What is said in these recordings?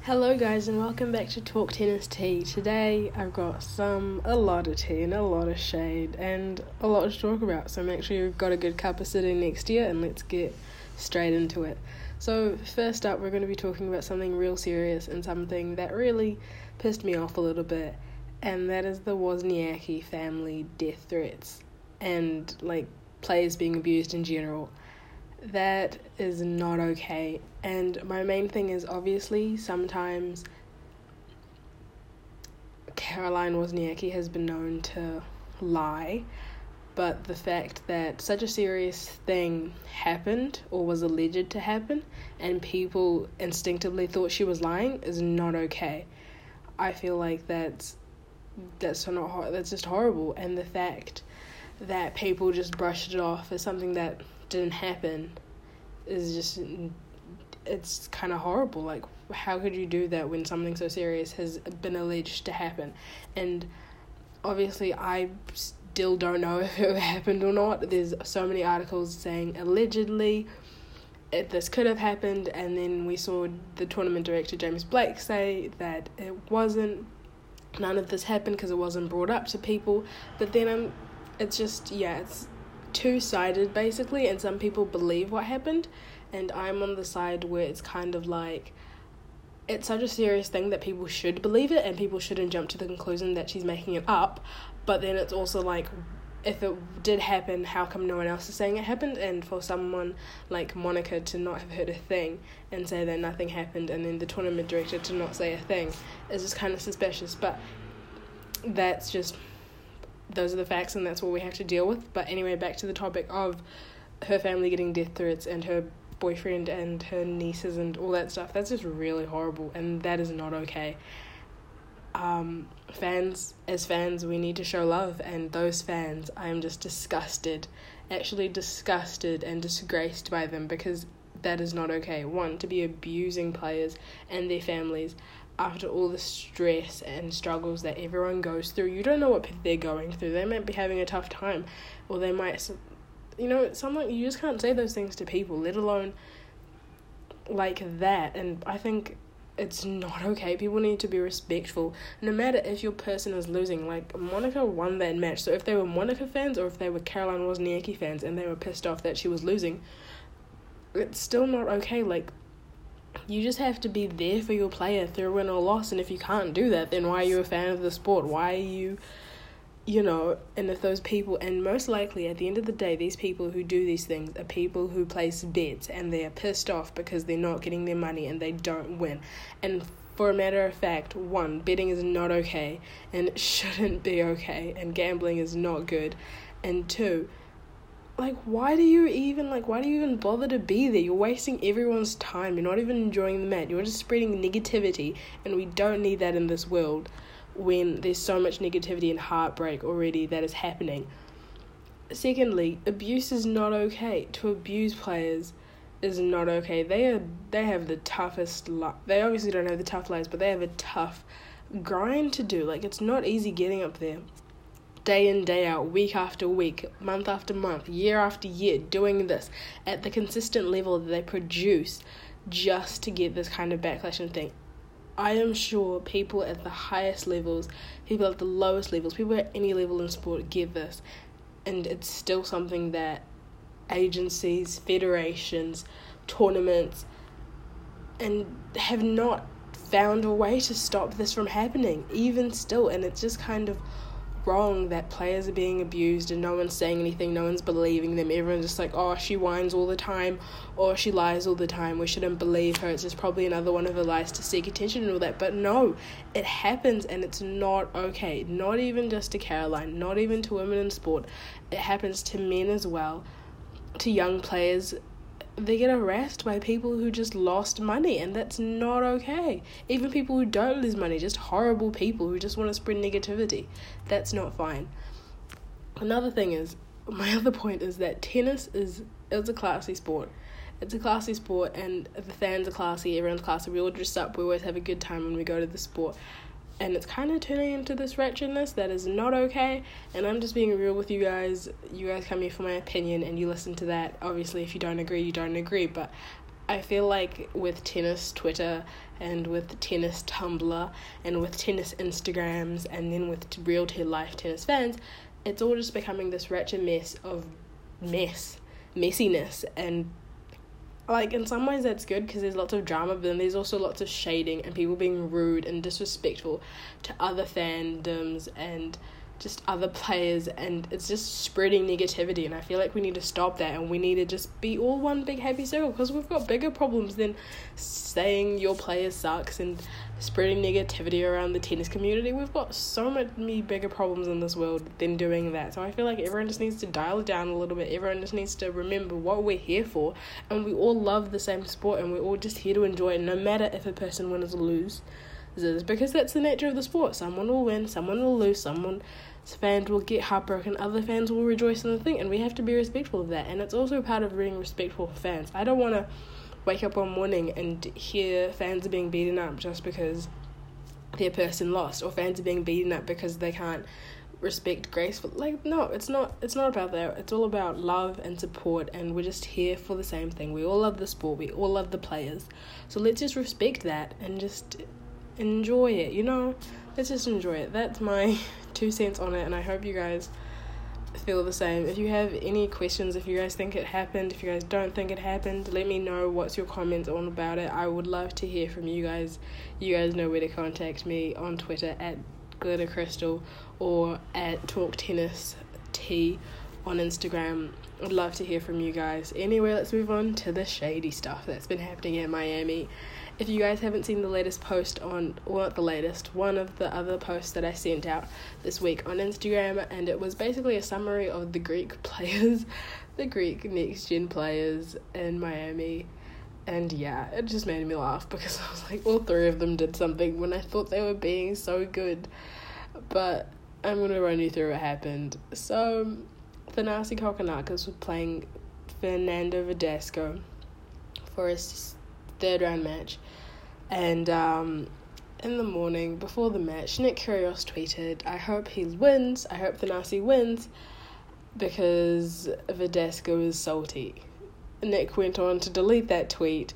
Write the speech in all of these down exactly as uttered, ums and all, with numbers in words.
Hello guys and welcome back to Talk Tennis Tea. Today I've got some, a lot of tea and a lot of shade and a lot to talk about. So make sure you've got a good cuppa sitting next to you and let's get straight into it. So first up we're going to be talking about something real serious and something that really pissed me off a little bit. And that is the Wozniacki family death threats and like players being abused in general. That is not okay. And my main thing is obviously sometimes Caroline Wozniacki has been known to lie, but the fact that such a serious thing happened or was alleged to happen and people instinctively thought she was lying is not okay. I feel like that's that's not that's just horrible, and the fact that people just brushed it off as something that didn't happen is just, it's kind of horrible. Like, how could you do that when something so serious has been alleged to happen? And obviously I still don't know if it happened or not. There's so many articles saying allegedly it, this could have happened, and then we saw the tournament director James Blake say that it wasn't, none of this happened because it wasn't brought up to people. But then um, it's just, yeah, it's two-sided basically, and some people believe what happened, and I'm on the side where it's kind of like it's such a serious thing that people should believe it and people shouldn't jump to the conclusion that she's making it up. But then it's also like, if it did happen, how come no one else is saying it happened? And for someone like Monica to not have heard a thing and say that nothing happened, and then the tournament director to not say a thing, is just kind of suspicious. But that's just, those are the facts and that's what we have to deal with. But anyway, back to the topic of her family getting death threats and her boyfriend and her nieces and all that stuff. That's just really horrible, and that is not okay. Um, fans, as fans, we need to show love, and those fans, I am just disgusted, actually disgusted and disgraced by them, because that is not okay. One, to be abusing players and their families after all the stress and struggles that everyone goes through. You don't know what they're going through. They might be having a tough time, or they might, you know, something, you just can't say those things to people, let alone like that. And I think it's not okay. People need to be respectful, no matter if your person is losing. Like, Monica won that match, so if they were Monica fans or if they were Caroline Wozniacki fans and they were pissed off that she was losing, it's still not okay. Like, you just have to be there for your player through win or loss, and if you can't do that, then why are you a fan of the sport? Why are you, you know, and if those people, and most likely at the end of the day, these people who do these things are people who place bets and they are pissed off because they're not getting their money and they don't win. And for a matter of fact, one, betting is not okay and it shouldn't be okay, and gambling is not good. And two, like, why do you even, like, why do you even bother to be there? You're wasting everyone's time. You're not even enjoying the match. You're just spreading negativity, and we don't need that in this world when there's so much negativity and heartbreak already that is happening. Secondly, abuse is not okay. To abuse players is not okay. They are, they have the toughest life. They obviously don't have the tough lives, but they have a tough grind to do. Like, it's not easy getting up there day in, day out, week after week, month after month, year after year, doing this at the consistent level that they produce just to get this kind of backlash and thing. I am sure people at the highest levels, people at the lowest levels, people at any level in sport get this, and it's still something that agencies, federations, tournaments, and have not found a way to stop this from happening, even still. And it's just kind of wrong that players are being abused and no one's saying anything, no one's believing them. Everyone's just like, oh, she whines all the time, or she lies all the time, we shouldn't believe her, it's just probably another one of her lies to seek attention and all that. But no, it happens, and it's not okay. Not even just to Caroline, not even to women in sport. It happens to men as well, to young players. They get harassed by people who just lost money, and that's not okay. Even people who don't lose money, just horrible people who just want to spread negativity. That's not fine. Another thing is, my other point is that tennis is it's a classy sport. It's a classy sport, and the fans are classy, everyone's classy, we all dress up, we always have a good time when we go to the sport. And it's kind of turning into this wretchedness that is not okay, and I'm just being real with you guys. You guys come here for my opinion, and you listen to that. Obviously, if you don't agree, you don't agree, but I feel like with tennis Twitter and with tennis Tumblr and with tennis Instagrams and then with real life tennis fans, it's all just becoming this wretched mess of mess, messiness. And like in some ways that's good because there's lots of drama, but then there's also lots of shading and people being rude and disrespectful to other fandoms and just other players, and it's just spreading negativity. And I feel like we need to stop that, and we need to just be all one big happy circle, because we've got bigger problems than saying your player sucks and spreading negativity around the tennis community. We've got so many bigger problems in this world than doing that. So I feel like everyone just needs to dial it down a little bit. Everyone just needs to remember what we're here for, and we all love the same sport, and we're all just here to enjoy it, no matter if a person wins or loses, because that's the nature of the sport. Someone will win, someone will lose, someone fans will get heartbroken, other fans will rejoice in the thing, and we have to be respectful of that. And it's also part of being respectful for fans. I don't want to wake up one morning and hear fans are being beaten up just because their person lost, or fans are being beaten up because they can't respect graceful. Like, no, it's not it's not about that. It's all about love and support, and we're just here for the same thing. We all love the sport, we all love the players, so let's just respect that and just enjoy it, you know? Let's just enjoy it. That's my two cents on it, and I hope you guys feel the same. If you have any questions, if you guys think it happened, if you guys don't think it happened, let me know what's your comments on about it. I would love to hear from you guys. You guys know where to contact me on Twitter at Glitter Crystal or at Talk Tennis T on Instagram. I'd love to hear from you guys. Anyway, let's move on to the shady stuff that's been happening in Miami. If you guys haven't seen the latest post on, well, not the latest, one of the other posts that I sent out this week on Instagram, and it was basically a summary of the Greek players, the Greek next-gen players in Miami. And yeah, it just made me laugh because I was like, all three of them did something when I thought they were being so good. But I'm going to run you through what happened. So, Thanasi Kokkinakis was playing Fernando Verdasco for his third round match, and um, in the morning before the match, Nick Kyrgios tweeted, "I hope he wins, I hope Thanasi wins, because Verdasco is salty." Nick went on to delete that tweet,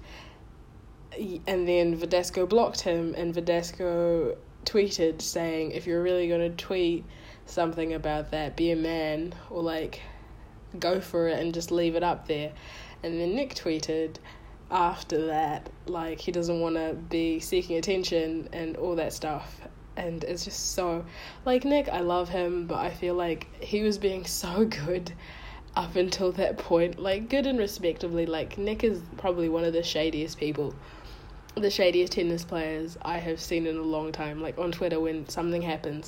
and then Verdasco blocked him, and Verdasco tweeted saying, "If you're really going to tweet something about that, be a man, or like go for it and just leave it up there." And then Nick tweeted after that, like, he doesn't want to be seeking attention and all that stuff. And it's just so, like, Nick, I love him, but I feel like he was being so good up until that point, like, good and respectively. Like, Nick is probably one of the shadiest people, the shadiest tennis players I have seen in a long time. Like, on Twitter, when something happens,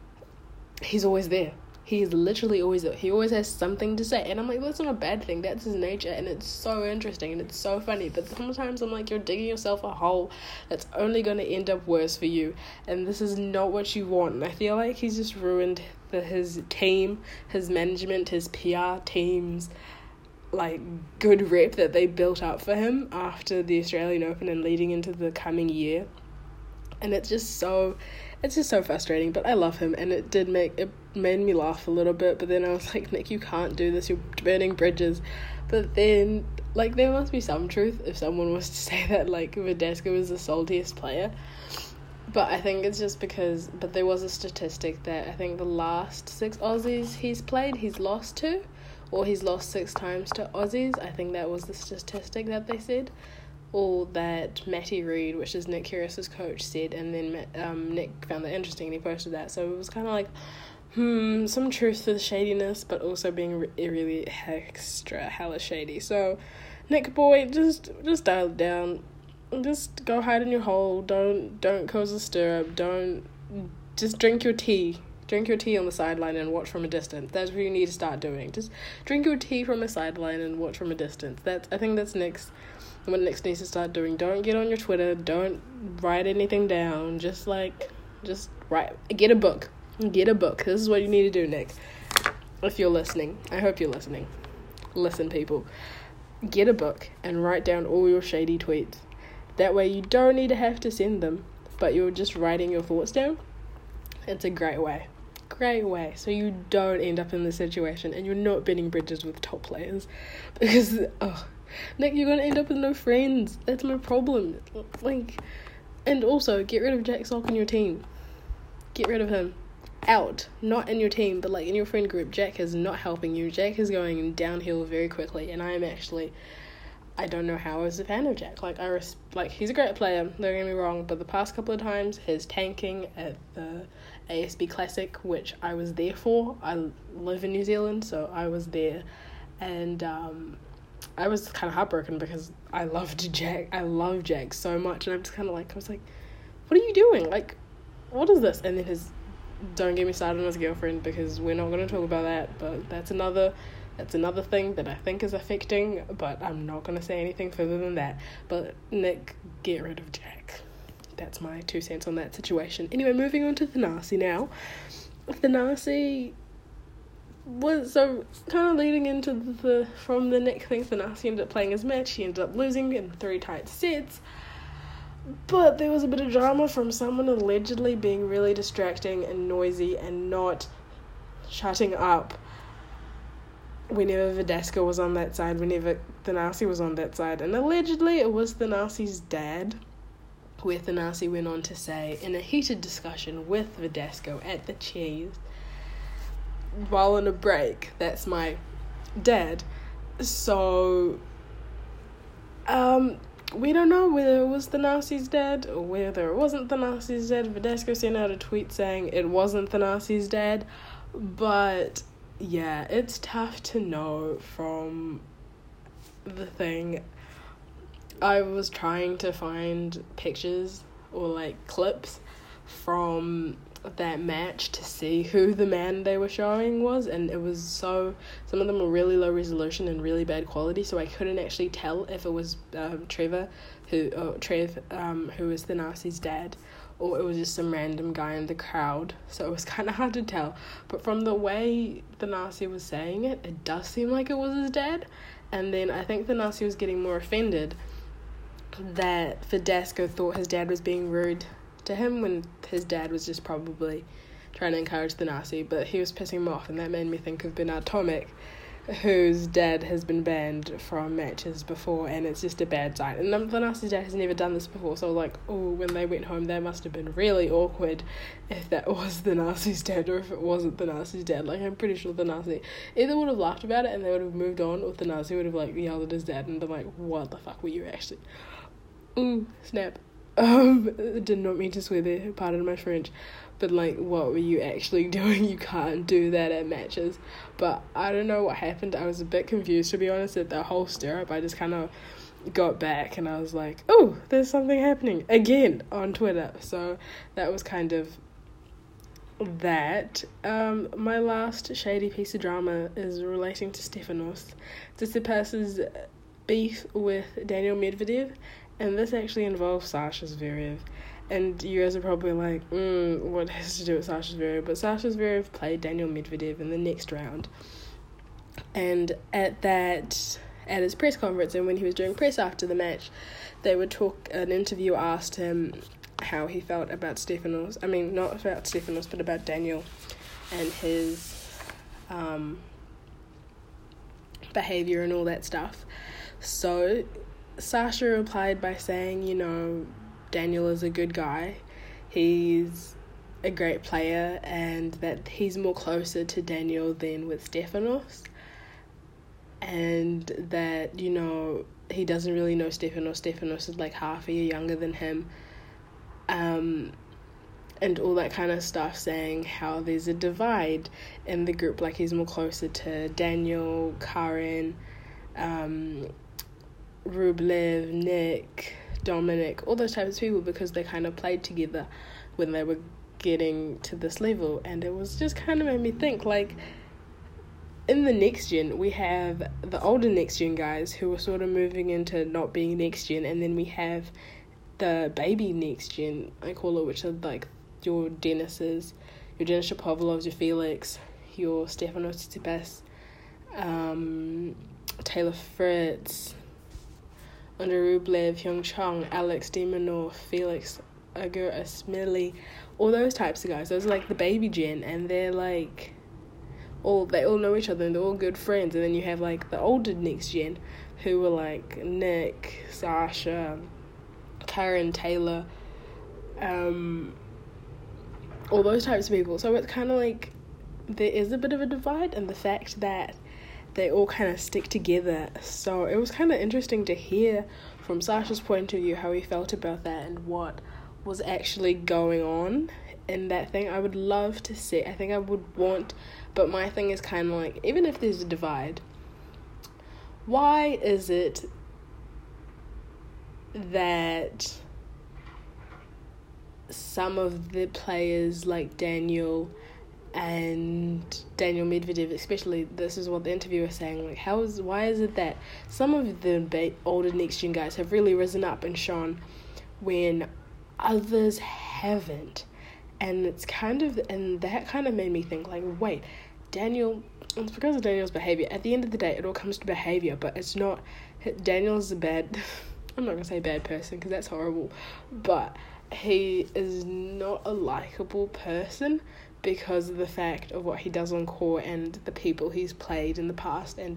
he's always there. He is literally always there. He always has something to say. And I'm like, that's not a bad thing. That's his nature. And it's so interesting and it's so funny. But sometimes I'm like, you're digging yourself a hole that's only going to end up worse for you. And this is not what you want. And I feel like he's just ruined the, his team, his management, his P R teams, like, good rep that they built up for him after the Australian Open and leading into the coming year. And it's just so... It's just so frustrating, but I love him, and it did make, it made me laugh a little bit, but then I was like, Nick, you can't do this, you're burning bridges. But then, like, there must be some truth if someone was to say that, like, Verdasco is the saltiest player. But I think it's just because, but there was a statistic that I think the last six Aussies he's played, he's lost to, or he's lost six times to Aussies. I think that was the statistic that they said. All that Matty Reid, which is Nick Kyrgios' coach, said, and then um, Nick found that interesting and he posted that. So it was kind of like, hmm, some truth to the shadiness, but also being re- really extra hella shady. So, Nick boy, just just dial it down. Just go hide in your hole. Don't don't cause a stir up. Don't just drink your tea. Drink your tea on the sideline and watch from a distance. That's what you need to start doing. Just drink your tea from a sideline and watch from a distance. That's I think that's Nick's. What Nick needs to start doing. Don't get on your Twitter. Don't write anything down. Just, like, just write. Get a book. Get a book. This is what you need to do, Nick. If you're listening. I hope you're listening. Listen, people. Get a book and write down all your shady tweets. That way you don't need to have to send them, but you're just writing your thoughts down. It's a great way. Great way. So you don't end up in this situation and you're not burning bridges with top players. Because, oh... Nick, you're gonna end up with no friends. That's my problem. Like, and also, get rid of Jack Sock in your team. Get rid of him. Out. Not in your team, but like in your friend group. Jack is not helping you. Jack is going downhill very quickly, and I am actually, I don't know how I was a fan of Jack. Like, I res- like he's a great player, don't get me wrong, but the past couple of times, his tanking at the A S B Classic, which I was there for, I live in New Zealand, so I was there, and um, I was kind of heartbroken because I loved Jack, I love Jack so much, and I'm just kind of like, I was like, what are you doing? Like, what is this? And then his, don't get me started on his girlfriend, because we're not going to talk about that, but that's another... That's another thing that I think is affecting, but I'm not going to say anything further than that. But Nick, get rid of Jack. That's my two cents on that situation. Anyway, moving on to Thanasi now. Thanasi was, so kind of leading into the, from the Nick thing, Thanasi ended up playing his match. He ended up losing in three tight sets. But there was a bit of drama from someone allegedly being really distracting and noisy and not shutting up whenever Verdasco was on that side, whenever Thanasi was on that side. And allegedly it was Thanasi's dad, where Thanasi went on to say, in a heated discussion with Verdasco at the Cheese, while on a break, that's my dad. So, um, we don't know whether it was Thanasi's dad or whether it wasn't Thanasi's dad. Verdasco sent out a tweet saying it wasn't Thanasi's dad, but... yeah, it's tough to know from the thing. I was trying to find pictures or like clips from that match to see who the man they were showing was, and it was so, some of them were really low resolution and really bad quality, so I couldn't actually tell if it was um, Trevor, who, or Trev, um, who was Thanasi's dad, or it was just some random guy in the crowd, so it was kind of hard to tell. But from the way Thanasi was saying it, it does seem like it was his dad. And then I think Thanasi was getting more offended that Verdasco thought his dad was being rude to him when his dad was just probably trying to encourage Thanasi, but he was pissing him off, and that made me think of Bernard Tomic, whose dad has been banned from matches before, and it's just a bad sign. And Thanasi's dad has never done this before, so like, oh, when they went home, that must have been really awkward if that was Thanasi's dad or if it wasn't Thanasi's dad. Like, I'm pretty sure Thanasi either would have laughed about it and they would have moved on, or Thanasi would have like yelled at his dad and been like, what the fuck were you actually... Ooh, snap. Um, did not mean to swear there, pardon my French, but like, what were you actually doing? You can't do that at matches. But I don't know what happened. I was a bit confused, to be honest, at the whole stir-up. I just kind of got back and I was like, oh, there's something happening again on Twitter. So that was kind of that. Um, my last shady piece of drama is relating to Stefanos Tsitsipas's beef with Daniel Medvedev. And this actually involves Sasha Zverev. And you guys are probably like, mm, what has to do with Sasha Zverev? But Sasha Zverev played Daniel Medvedev in the next round. And at that, at his press conference, and when he was doing press after the match, they would talk, an interviewer asked him how he felt about Stefanos. I mean, not about Stefanos, but about Daniel and his um, behaviour and all that stuff. So Sasha replied by saying, you know, Daniel is a good guy, he's a great player, and that he's more closer to Daniel than with Stefanos, and that, you know, he doesn't really know Stefanos. Stefanos is like half a year younger than him, um, and all that kind of stuff, saying how there's a divide in the group, like he's more closer to Daniel, Karen, um, Rublev, Nick, Dominic, all those types of people, because they kind of played together when they were getting to this level. And it was just kind of made me think, like, in the next gen, we have the older next gen guys who are sort of moving into not being next gen, and then we have the baby next gen, I call it, which are like your Denises, your Denis Shapovalovs, your Felix, your Stefanos Tsitsipas, um, Taylor Fritz, Andrei Rublev, Hyung Chang, Alex de Minaur, Felix Auger Asmili, all those types of guys. Those are like the baby gen, and they're like, all they all know each other and they're all good friends. And then you have like the older next gen who were like Nick, Sasha, Karen, Taylor, um, all those types of people. So it's kind of like there is a bit of a divide, and the fact that they all kind of stick together. So it was kind of interesting to hear from Sasha's point of view how he felt about that and what was actually going on in that thing. I would love to see, I think I would want, but my thing is kind of like, even if there's a divide, why is it that some of the players like Daniel and Daniel Medvedev especially, this is what the interviewer was saying, like, how is why is it that some of the ba- older next gen guys have really risen up and shone when others haven't? And it's kind of, and that kind of made me think, like, wait, Daniel, it's because of Daniel's behavior. At the end of the day, it all comes to behavior, but it's not, Daniel's a bad, I'm not gonna say bad person because that's horrible, but he is not a likable person because of the fact of what he does on court and the people he's played in the past. And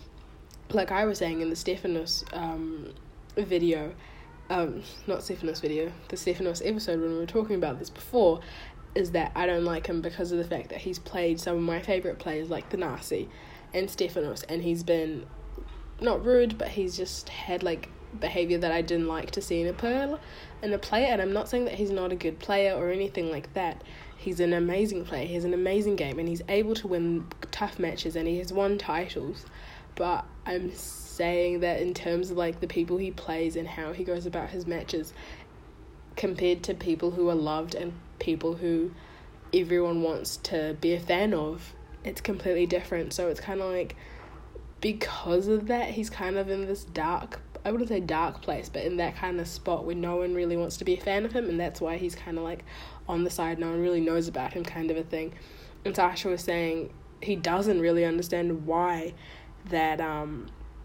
like I was saying in the Stefanos um, video, um, not Stefanos video, the Stefanos episode when we were talking about this before, is that I don't like him because of the fact that he's played some of my favourite players like Thanasi and Stefanos, and he's been not rude, but he's just had like behaviour that I didn't like to see in a player, in a player. And I'm not saying that he's not a good player or anything like that. He's an amazing player, he has an amazing game, and he's able to win tough matches, and he has won titles. But I'm saying that in terms of like the people he plays and how he goes about his matches, compared to people who are loved and people who everyone wants to be a fan of, it's completely different. So it's kind of like, because of that, he's kind of in this dark, I wouldn't say dark place, but in that kind of spot where no one really wants to be a fan of him, and that's why he's kind of like on the side, no one really knows about him kind of a thing. And Sasha was saying he doesn't really understand why that um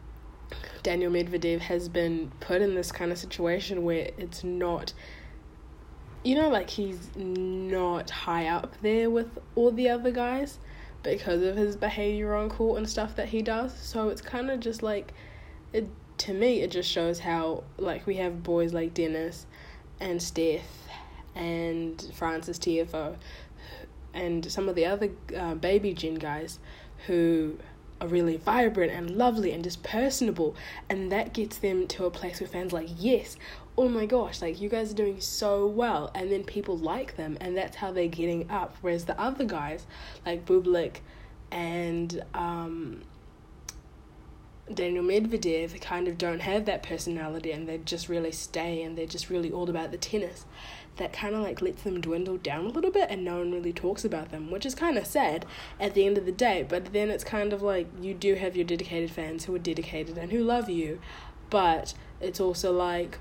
Daniel Medvedev has been put in this kind of situation where it's not, you know, like he's not high up there with all the other guys because of his behaviour on court and stuff that he does. So it's kind of just like, it, to me, it just shows how, like, we have boys like Dennis and Steph and Francis T F O and some of the other uh, baby gen guys who are really vibrant and lovely and just personable, and that gets them to a place where fans are like, yes, oh my gosh, like, you guys are doing so well, and then people like them, and that's how they're getting up. Whereas the other guys like Bublik and um Daniel Medvedev kind of don't have that personality, and they just really stay, and they're just really all about the tennis. That kind of like lets them dwindle down a little bit, and no one really talks about them, which is kind of sad at the end of the day. But then it's kind of like, you do have your dedicated fans who are dedicated and who love you, but it's also like,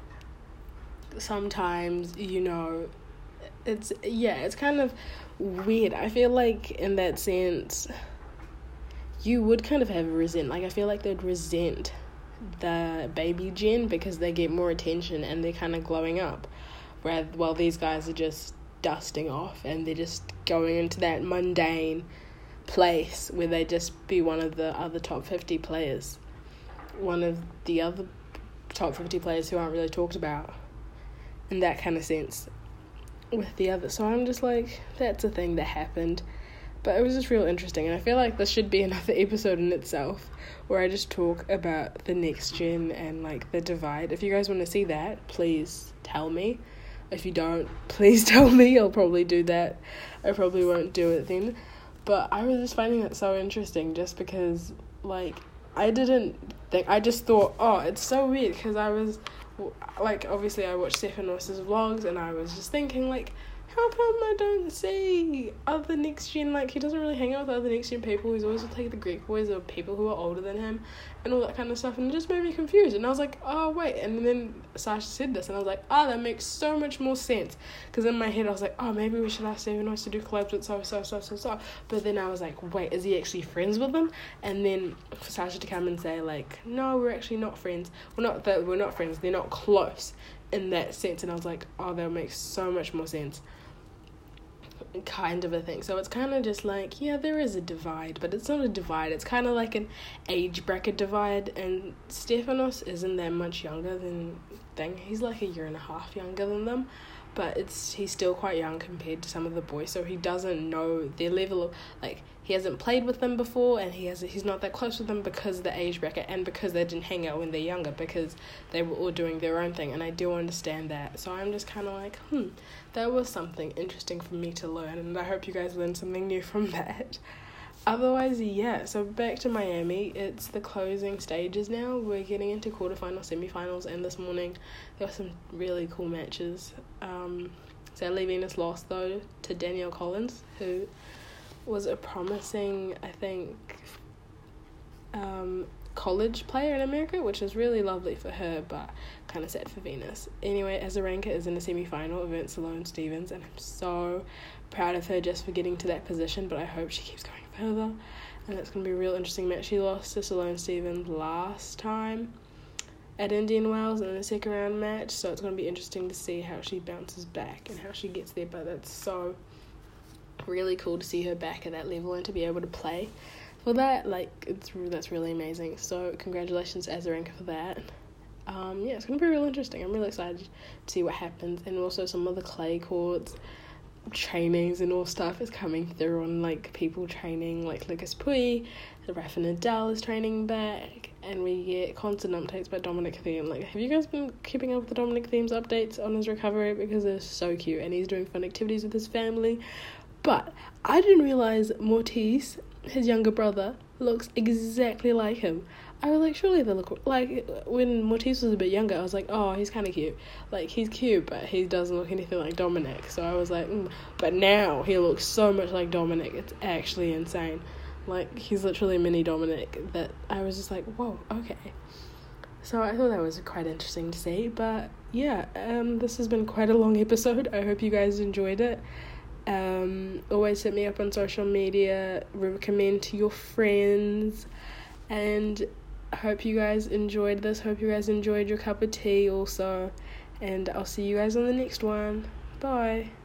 sometimes, you know, it's, yeah, it's kind of weird. I feel like in that sense, you would kind of have a resent, like I feel like they'd resent the baby gen because they get more attention and they're kind of glowing up, rather while these guys are just dusting off and they're just going into that mundane place where they just be one of the other top fifty players, one of the other top fifty players who aren't really talked about in that kind of sense with the others. So I'm just like, that's a thing that happened. But it was just real interesting, and I feel like this should be another episode in itself where I just talk about the next gen and like the divide. If you guys want to see that, please tell me. If you don't, please tell me. I'll probably do that. I probably won't do it then. But I was just finding it so interesting just because, like, I didn't think, I just thought, oh, it's so weird, because I was, like, obviously I watched Stefanos' vlogs, and I was just thinking, like, how come I don't see other next gen, like, he doesn't really hang out with other next gen people, he's always with, like, the Greek boys or people who are older than him, and all that kind of stuff, and it just made me confused, and I was like, oh, wait, and then Sasha said this, and I was like, ah, oh, that makes so much more sense, because in my head I was like, oh, maybe we should ask Stefanos to do collabs with so, so, so, so, so, but then I was like, wait, is he actually friends with them? And then for Sasha to come and say, like, no, we're actually not friends, well, not that we're not friends, they're not close in that sense, and I was like, oh, that makes so much more sense. kind of a thing. So it's kind of just like, yeah, there is a divide, but it's not a divide. It's kind of like an age bracket divide, and Stefanos isn't that much younger than thing. He's like a year and a half younger than them, but it's he's still quite young compared to some of the boys, so he doesn't know their level of, like, he hasn't played with them before, and he has he's not that close with them because of the age bracket and because they didn't hang out when they're younger, because they were all doing their own thing, and I do understand that. So I'm just kind of like, hmm, that was something interesting for me to learn, and I hope you guys learned something new from that. Otherwise, yeah, so back to Miami. It's the closing stages now. We're getting into quarterfinals, semifinals, and this morning there were some really cool matches. Um, sadly, Venus lost, though, to Danielle Collins, who was a promising, I think, um, college player in America, which is really lovely for her, but kind of sad for Venus. Anyway, Azarenka is in the semi-final against Sloane Stevens, and I'm so proud of her just for getting to that position, but I hope she keeps going further, and it's going to be a real interesting match. She lost to Sloane Stevens last time at Indian Wells in the second round match, so it's going to be interesting to see how she bounces back and how she gets there, but that's so really cool to see her back at that level and to be able to play for that. Like, it's that's really amazing. So congratulations, Azarenka, for that. Um, yeah, it's going to be real interesting. I'm really excited to see what happens, and also some of the clay courts trainings and all stuff is coming through on, like, people training, like Lucas Pouille, Rafa Nadal is training back, and we get constant updates by Dominic Thiem. Like, have you guys been keeping up with the Dominic Thiem's updates on his recovery? Because they're so cute, and he's doing fun activities with his family. But I didn't realise Mortiz, his younger brother, looks exactly like him. I was like, surely they look... Like, when Mortiz was a bit younger, I was like, oh, he's kind of cute. Like, he's cute, but he doesn't look anything like Dominic. So I was like, mm. But now he looks so much like Dominic. It's actually insane. Like, he's literally mini Dominic, that I was just like, whoa, okay. So I thought that was quite interesting to see. But, yeah, um, this has been quite a long episode. I hope you guys enjoyed it. Um, always hit me up on social media, recommend to your friends, and I hope you guys enjoyed this. Hope you guys enjoyed your cup of tea also, and I'll see you guys on the next one. Bye.